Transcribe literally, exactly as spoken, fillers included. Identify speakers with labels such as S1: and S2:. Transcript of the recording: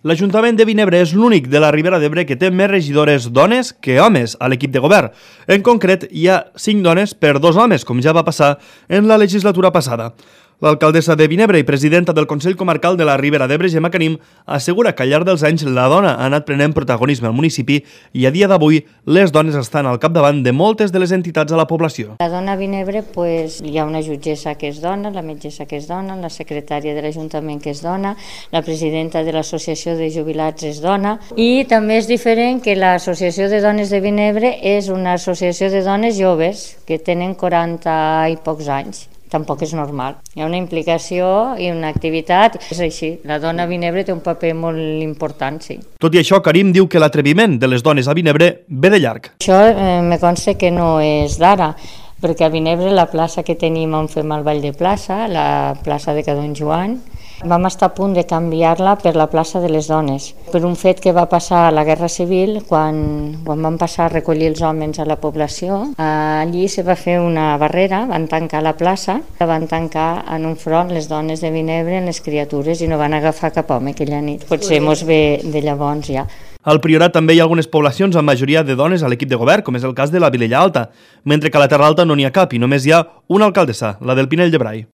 S1: L'Ajuntament de Vinebre és l'únic de la Ribera d'Ebre que té més regidores dones que homes a l'equip de govern. En concret, hi ha cinc dones per dos homes, com ja va passar en la legislatura passada. L'alcaldessa de Vinebre i presidenta del Consell Comarcal de la Ribera d'Ebre, Gemma Canim, assegura que al llarg dels anys la dona ha anat prenent protagonisme al municipi i a dia d'avui les dones estan al capdavant de moltes de les entitats de la població.
S2: La dona a Vinebre, pues, hi ha una jutgessa que és dona, la metgessa que és dona, la secretària de l'Ajuntament que és dona, la presidenta de l'Associació de Jubilats és dona, i també és diferent que l'Associació de Dones de Vinebre és una associació de dones joves que tenen quaranta i pocs anys. Tampoc és normal. Hi ha una implicació i una activitat. És així, la dona a Vinebre té un paper molt important, sí.
S1: Tot i això, Carim diu que l'atreviment de les dones a Vinebre ve de llarg.
S2: Això eh, me consta que no és d'ara, perquè a Vinebre la plaça que tenim on fem el ball de plaça, la plaça de Cadon Joan, vam estar a punt de canviar-la per la plaça de les dones, per un fet que va passar a la Guerra Civil, quan, quan van passar a recollir els homes a la població. Allí se va fer una barrera, van tancar la plaça, van tancar en un front les dones de Vinebre en les criatures i no van agafar cap home aquella nit. Potser mos ve de llavors ja.
S1: Al Priorat també hi ha algunes poblacions amb majoria de dones a l'equip de govern, com és el cas de la Vilella Alta, mentre que a la Terra Alta no n'hi ha cap i només hi ha una alcaldessa, la del Pinell de Brai.